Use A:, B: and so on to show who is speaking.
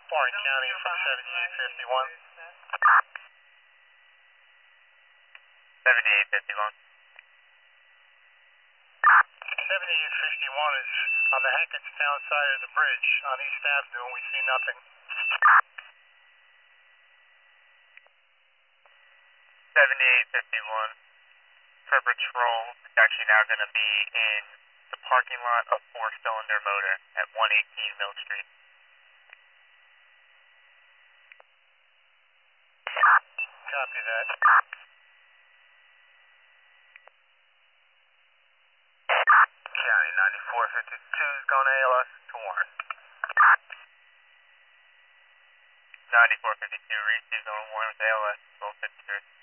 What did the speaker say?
A: Warren County from 7851.
B: 7851.
A: 7851 is on the Hackettstown side of the bridge on East Avenue, and we see nothing.
B: 7851. For patrol, it's actually now going to be in the parking lot of 4-cylinder motor at 118 Mill Street.
A: Copy that.
B: County 9452 is going to ALS to Warren. 9452 received on Warren with ALS 1253.